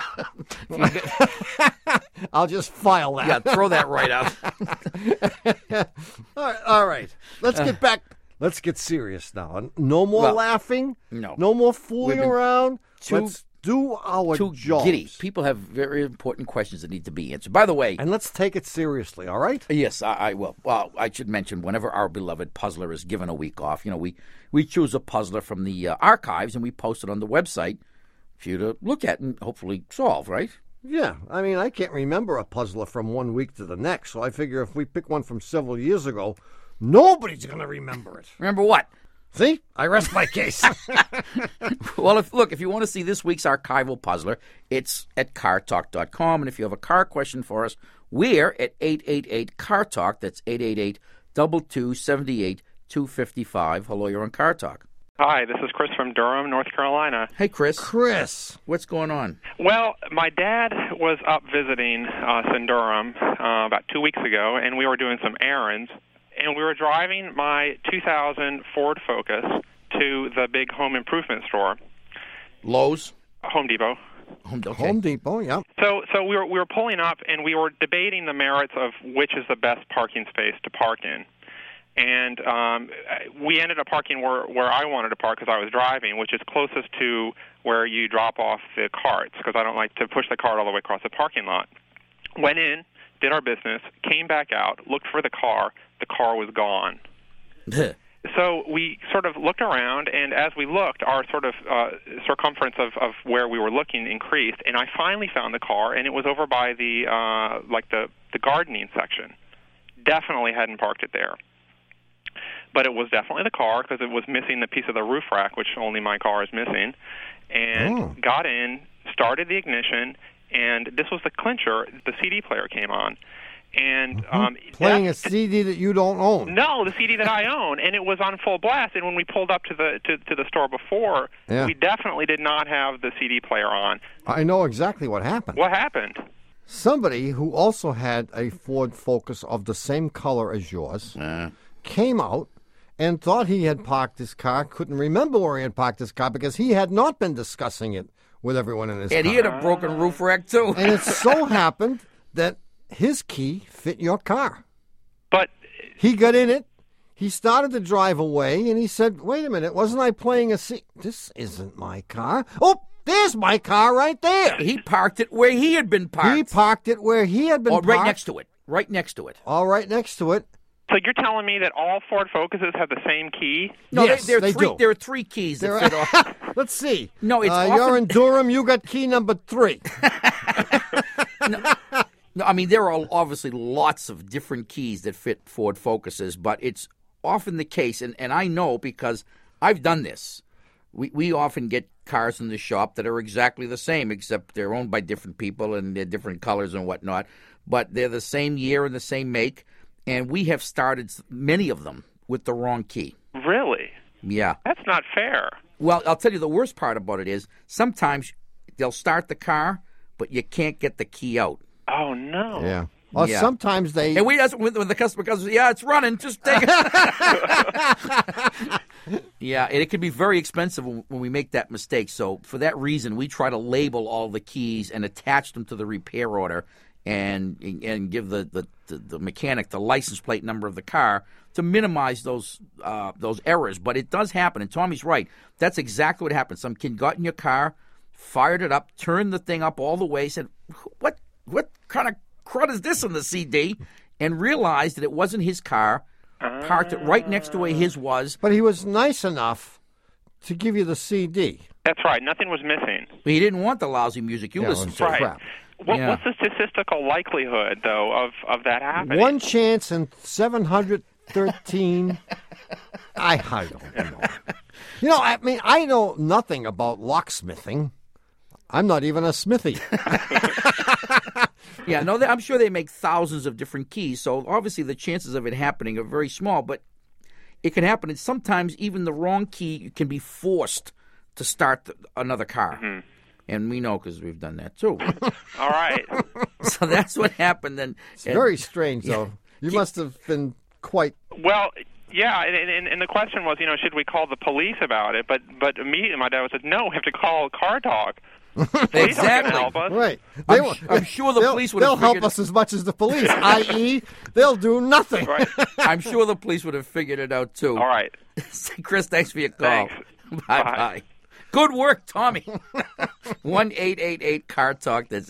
I'll just file that. Yeah, throw that right out. All right. Let's get back. Let's get serious now. No more laughing. No more fooling around. Let's do our jobs. Giddy. People have very important questions that need to be answered. By the way, and let's take it seriously, all right? Yes, I will. Well, I should mention, whenever our beloved puzzler is given a week off, we choose a puzzler from the archives and we post it on the website for you to look at and hopefully solve, right? Yeah. I mean, I can't remember a puzzler from one week to the next, so I figure if we pick one from several years ago, nobody's going to remember it. Remember what? See? I rest my case. Well, if you want to see this week's archival puzzler, it's at cartalk.com. And if you have a car question for us, we're at 888-CAR-TALK. That's 888-278-255. Hello, you're on Car Talk. Hi, this is Chris from Durham, North Carolina. Hey, Chris. Chris. What's going on? Well, my dad was up visiting us in Durham about 2 weeks ago, and we were doing some errands. And we were driving my 2000 Ford Focus to the big home improvement store. Lowe's? Home Depot. Home Depot, yeah. So we were pulling up, and we were debating the merits of which is the best parking space to park in. And we ended up parking where I wanted to park because I was driving, which is closest to where you drop off the carts, because I don't like to push the cart all the way across the parking lot. Went in, did our business, came back out, looked for the car was gone. So we sort of looked around, and as we looked, our sort of circumference of where we were looking increased, and I finally found the car, and it was over by the gardening section. Definitely hadn't parked it there. But it was definitely the car because it was missing the piece of the roof rack, which only my car is missing, and got in, started the ignition, and this was the clincher. The CD player came on. And playing a CD that you don't own. No, the CD that I own, and it was on full blast. And when we pulled up to the store before, we definitely did not have the CD player on. I know exactly what happened. What happened? Somebody who also had a Ford Focus of the same color as yours came out and thought he had parked his car, couldn't remember where he had parked his car because he had not been discussing it with everyone in his car. And he had a broken roof rack, too. And it so happened that his key fit your car. But he got in it, he started to drive away, and he said, wait a minute, wasn't I playing a CD? This isn't my car. Oh, there's my car right there. He parked it where he had been parked. He parked it where he had been parked. Right next to it. Right next to it. All right next to it. So you're telling me that all Ford Focuses have the same key? No, yes, they do. There are three keys that fit off. Let's see. No, it's You're in Durham. You got key number 3. No, I mean, there are obviously lots of different keys that fit Ford Focuses, but it's often the case, and I know because I've done this. We often get cars in the shop that are exactly the same, except they're owned by different people and they're different colors and whatnot, but they're the same year and the same make, and we have started many of them with the wrong key. Really? Yeah. That's not fair. Well, I'll tell you the worst part about it is sometimes they'll start the car, but you can't get the key out. Oh, no. Yeah. Well, Yeah. sometimes they... And when the customer comes, yeah, it's running, just take it. Yeah, and it can be very expensive when we make that mistake. So for that reason, we try to label all the keys and attach them to the repair order and give the mechanic the license plate number of the car to minimize those errors. But it does happen, and Tommy's right. That's exactly what happened. Some kid got in your car, fired it up, turned the thing up all the way, said, what kind of crud is this on the CD? And realized that it wasn't his car, parked it right next to where his was. But he was nice enough to give you the CD. That's right. Nothing was missing. He didn't want the lousy music you listened to. Right. Crap. What's the statistical likelihood, though, of that happening? One chance in 713. I don't know. You know, I mean, I know nothing about locksmithing. I'm not even a smithy. Yeah, no, I'm sure they make thousands of different keys, so obviously the chances of it happening are very small, but it can happen, and sometimes even the wrong key can be forced to start another car. Mm-hmm. And we know because we've done that too. All right. So that's what happened. Then It's very strange, though. You must have been quite... Well, yeah, and the question was, should we call the police about it? But immediately my dad said, no, we have to call Car Talk. Police aren't gonna help us. Right. I'm sure the police would have They'll help figured us as much as the police, i.e., they'll do nothing. Right. I'm sure the police would have figured it out too. All right. Chris, thanks for your call. Thanks. Bye. Good work, Tommy. 1-888 Car Talk. That's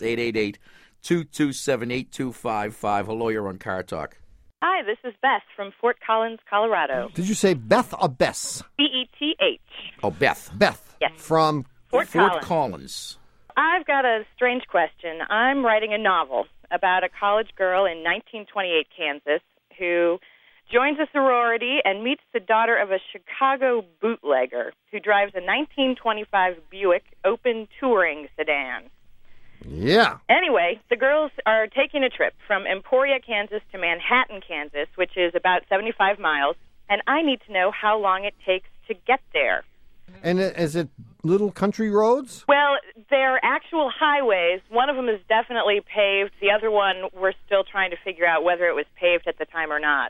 888-227-8255. Hello, you're on Car Talk. Hi, this is Beth from Fort Collins, Colorado. Did you say Beth or Bess? Beth. Oh, Beth. Beth. Yes. From... Fort Collins. I've got a strange question. I'm writing a novel about a college girl in 1928 Kansas who joins a sorority and meets the daughter of a Chicago bootlegger who drives a 1925 Buick open touring sedan. Yeah. Anyway, the girls are taking a trip from Emporia, Kansas to Manhattan, Kansas, which is about 75 miles, and I need to know how long it takes to get there. And is it little country roads? Well, they're actual highways. One of them is definitely paved. The other one, we're still trying to figure out whether it was paved at the time or not.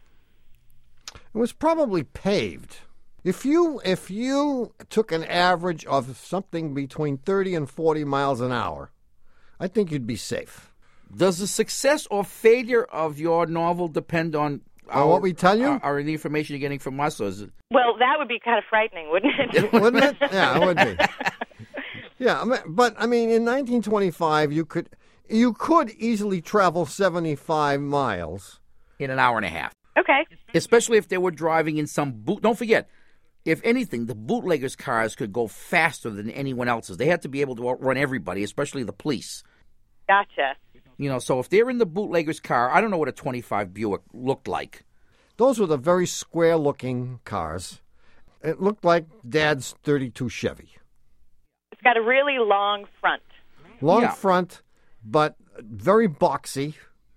It was probably paved. If you took an average of something between 30 and 40 miles an hour, I think you'd be safe. Does the success or failure of your novel depend on what we tell you? Or the information you're getting from us? Or is it... Well, that would be kind of frightening, wouldn't it? Wouldn't it? Yeah, it would be. Yeah, but I mean, in 1925, you could easily travel 75 miles in an hour and a half. Okay. Especially if they were driving in some boot. Don't forget, if anything, the bootleggers' cars could go faster than anyone else's. They had to be able to outrun everybody, especially the police. Gotcha. So if they're in the bootlegger's car, I don't know what a 25 Buick looked like. Those were the very square-looking cars. It looked like Dad's 32 Chevy. It's got a really long front. Long front, but very boxy.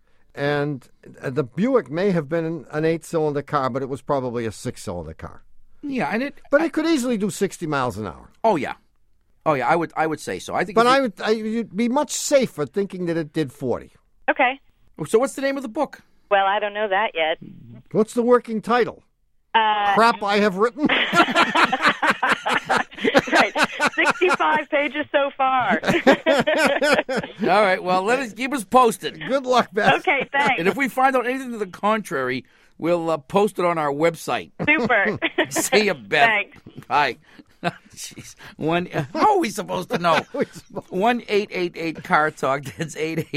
And the Buick may have been an 8-cylinder car, but it was probably a 6-cylinder car. Yeah, and But it could easily do 60 miles an hour. Oh yeah, I would say so. I think. But you'd be much safer thinking that it did 40. Okay. So what's the name of the book? Well, I don't know that yet. What's the working title? Crap I have written? Right. 65 pages so far. All right, well, keep us posted. Good luck, Beth. Okay, thanks. And if we find out anything to the contrary, we'll post it on our website. Super. See you, Beth. Thanks. Bye. Jeez. How are we supposed to know? 1-888 Car Talk. That's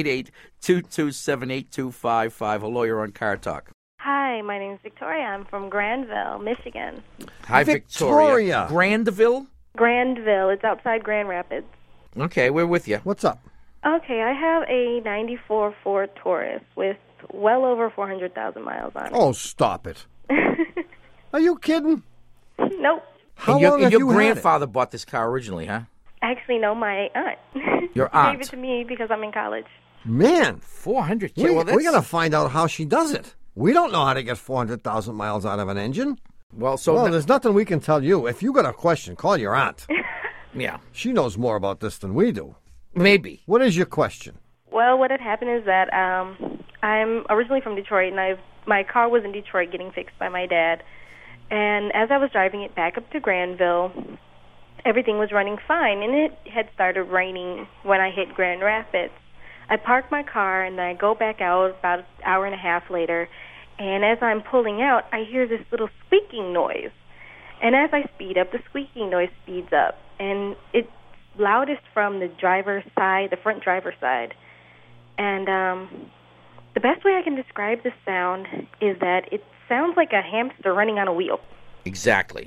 888-227-8255. Hello, you're on Car Talk. Hi, my name's Victoria. I'm from Grandville, Michigan. Hi, Victoria. Grandville? Grandville. It's outside Grand Rapids. Okay, we're with you. What's up? Okay, I have a 94 Ford Taurus with well over 400,000 miles on it. Oh, stop it. Are you kidding? Nope. How and your, long and have your you had it? grandfather bought this car originally, huh? Actually, no, my aunt. Your She aunt. gave it to me because I'm in college. Man, 400. we, Well, we got to find out how she does it. We don't know how to get 400,000 miles out of an engine. Well, so Well, there's nothing we can tell you. If you got a question, call your aunt. yeah, She knows more about this than we do. maybe. What is your question? Well, what had happened is that I'm originally from Detroit, and my car was in Detroit getting fixed by my dad. And as I was driving it back up to Granville, everything was running fine, and it had started raining when I hit Grand Rapids. I parked my car, and then I go back out about an hour and a half later, and as I'm pulling out, I hear this little squeaking noise. And as I speed up, the squeaking noise speeds up, and it's loudest from the driver's side, the front driver's side. And the best way I can describe this sound is that it sounds like a hamster running on a wheel. Exactly.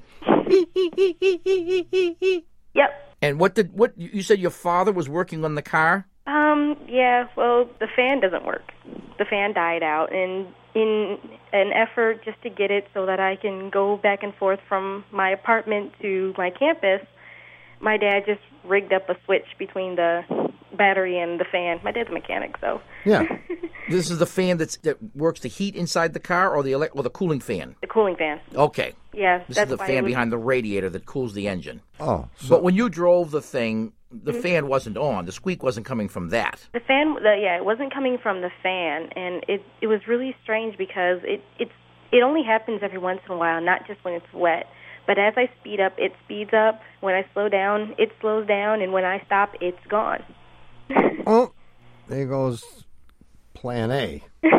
Yep. And what you said your father was working on the car? Yeah, well, the fan doesn't work. The fan died out, and in an effort just to get it so that I can go back and forth from my apartment to my campus, my dad just rigged up a switch between the battery and the fan. My dad's a mechanic, so. Yeah. This is the fan that works the heat inside the car, or the cooling fan? The cooling fan. Okay. Yeah, This that's is the why fan it was, behind the radiator that cools the engine. Oh, But when you drove the thing, the fan wasn't on. The squeak wasn't coming from that. the fan. Yeah, it wasn't coming from the fan, and it was really strange because it only happens every once in a while, not just when it's wet. But as I speed up, it speeds up. When I slow down, it slows down, and when I stop, it's gone. Oh, there goes Plan A.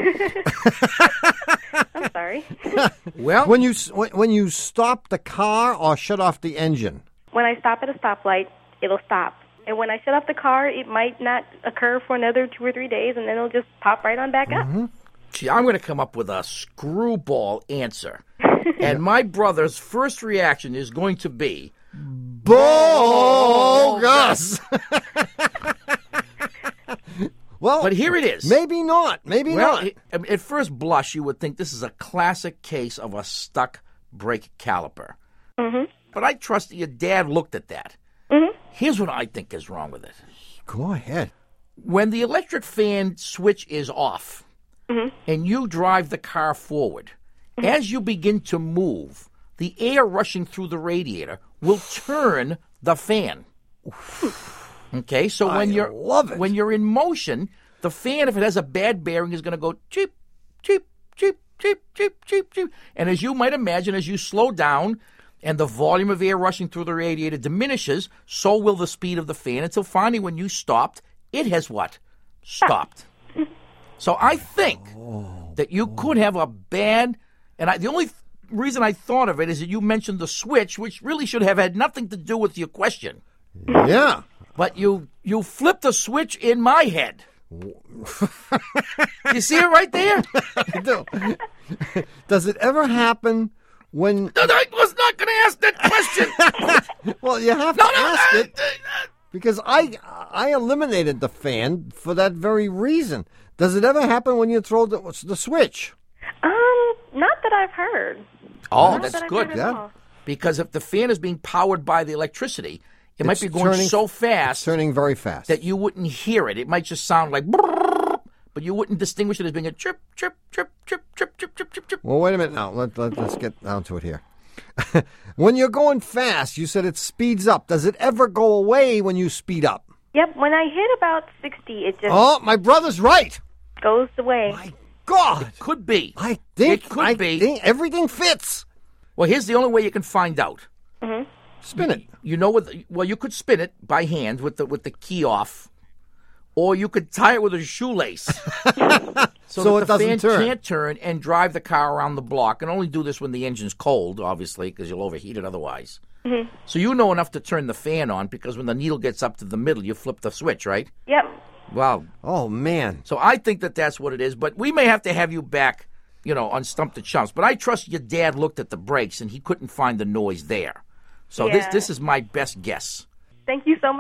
I'm sorry. Well, when you stop the car or shut off the engine. When I stop at a stoplight, it'll stop. And when I shut off the car, it might not occur for another 2 or 3 days, and then it'll just pop right on back up. Gee, I'm going to come up with a screwball answer. And my brother's first reaction is going to be... Bogus! Well, but here it is. Maybe not. Maybe Well, not. at first blush, you would think this is a classic case of a stuck brake caliper. Mm-hmm. But I trust that your dad looked at that. Mm-hmm. Here's what I think is wrong with it. Go ahead. When the electric fan switch is off Mm-hmm. and you drive the car forward, as you begin to move, the air rushing through the radiator will turn the fan. Okay, so when you're in motion, the fan, if it has a bad bearing, is going to go cheep, cheep, cheep, cheep, cheep, cheep, cheep. And as you might imagine, as you slow down and the volume of air rushing through the radiator diminishes, so will the speed of the fan until finally when you stopped, it has what? Stopped. So I think that you could have a bad, and the only reason I thought of it is that you mentioned the switch, which really should have had nothing to do with your question. Yeah. But you flipped a switch in my head. You see it right there? I do. Does it ever happen when... I was not going to ask that question. Well, you have to ask it because I eliminated the fan for that very reason. Does it ever happen when you throw the switch? Not that I've heard. Oh, Not that's that I've good. heard at all. Because if the fan is being powered by the electricity, it might It's be going turning- so fast It's turning very fast. that you wouldn't hear it. It might just sound like brrrr, but you wouldn't distinguish it as being a chirp, chirp, chirp, chirp, chirp, chirp, chirp, chirp, chirp. Well, wait a minute now. Let's get down to it here. When you're going fast, you said it speeds up. Does it ever go away when you speed up? Yep, when I hit about 60, it just Oh, my brother's right. goes away. God. Could be. I think It could be. think everything fits. Well, here's the only way you can find out. Mm-hmm. Spin it. You know what? Well, you could spin it by hand with the key off, or you could tie it with a shoelace, so that it the doesn't fan turn. can't turn and drive the car around the block. And only do this when the engine's cold, obviously, because you'll overheat it otherwise. Mm-hmm. So you know enough to turn the fan on because when the needle gets up to the middle, you flip the switch, right? Yep. Well, Oh, man. so I think that that's what it is. But we may have to have you back, on Stump the Chumps. But I trust your dad looked at the brakes and he couldn't find the noise there. So Yeah. this is my best guess. Thank you so much.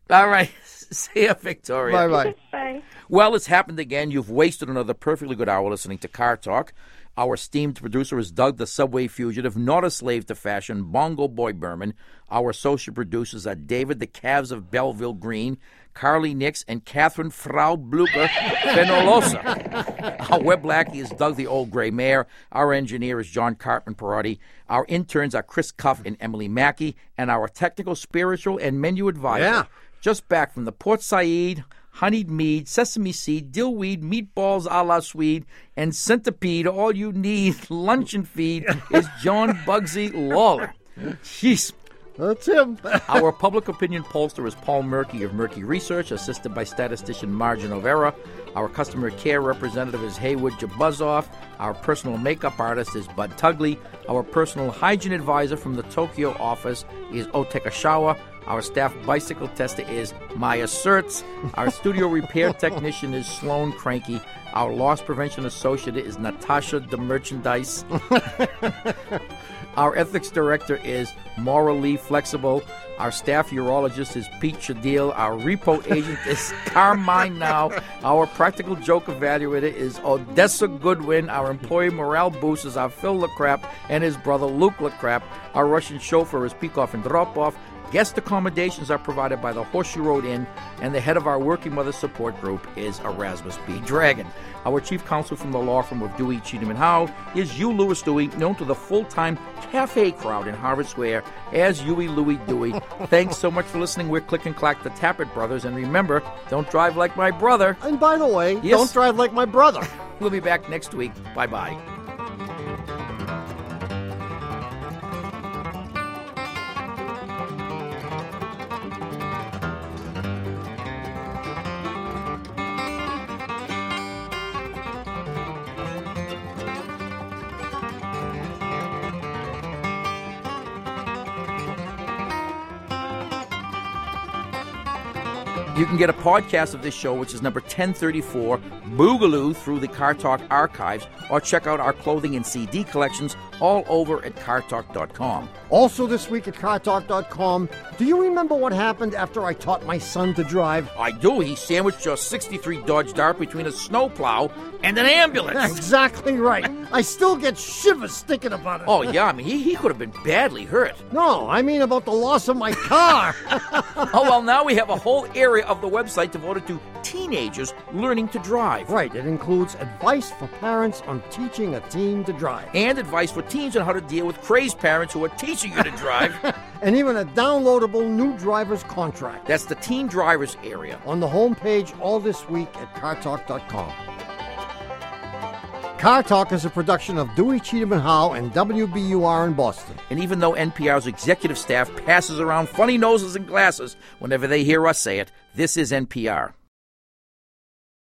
All right. See ya, Victoria. Bye-bye. Bye. Well, it's happened again. You've wasted another perfectly good hour listening to Car Talk. Our esteemed producer is Doug the Subway Fugitive, not a slave to fashion, Bongo Boy Berman. Our associate producers are David the Calves of Belleville Green, Carly Nix, and Catherine Frau Blucher Fenolosa. Our web lackey is Doug the Old Gray Mare. Our engineer is John Cartman Perotti. Our interns are Chris Cuff and Emily Mackey. And our technical, spiritual, and menu advisor, just back from the Port Said, honeyed mead, sesame seed, dillweed, meatballs a la Swede, and centipede, all you need, luncheon feed, is John Bugsy Lawler. Jeez. That's him. Our public opinion pollster is Paul Murky of Murky Research, assisted by statistician Margin Overa. Our customer care representative is Haywood Jabuzoff. Our personal makeup artist is Bud Tugley. Our personal hygiene advisor from the Tokyo office is Otekashawa. Our staff bicycle tester is Maya Sertz. Our studio repair technician is Sloan Cranky. Our loss prevention associate is Natasha the Merchandise. Our ethics director is Maura Lee Flexible. Our staff urologist is Pete Shadil. Our repo agent is Carmine Now. Our practical joke evaluator is Odessa Goodwin. Our employee morale boost is our Phil LaCrap and his brother Luke LaCrap. Our Russian chauffeur is Peikoff and Dropoff. Guest accommodations are provided by the Horseshoe Road Inn, and the head of our Working Mother Support Group is Erasmus B. Dragon. Our chief counsel from the law firm of Dewey, Cheatham & Howe is Hugh Lewis Dewey, known to the full-time cafe crowd in Harvard Square as Huey Louie Dewey. Thanks so much for listening. We're Click and Clack, the Tappet Brothers, and remember, don't drive like my brother. And by the way, don't drive like my brother. We'll be back next week. Bye-bye. You can get a podcast of this show, which is number 1034, Boogaloo, through the Car Talk archives, or check out our clothing and CD collections all over at cartalk.com. Also this week at cartalk.com, do you remember what happened after I taught my son to drive? I do. He sandwiched your 63 Dodge Dart between a snowplow and an ambulance. Exactly right. I still get shivers thinking about it. Oh, yeah. I mean, he could have been badly hurt. No, I mean about the loss of my car. Oh, well, now we have a whole area of the website devoted to teenagers learning to drive. Right. It includes advice for parents on teaching a teen to drive. And advice for teens on how to deal with crazed parents who are teaching you to drive. And even a downloadable new driver's contract. That's the teen drivers area. On the homepage all this week at cartalk.com. Car Talk is a production of Dewey, Cheatham & Howe and WBUR in Boston. And even though NPR's executive staff passes around funny noses and glasses whenever they hear us say it, this is NPR.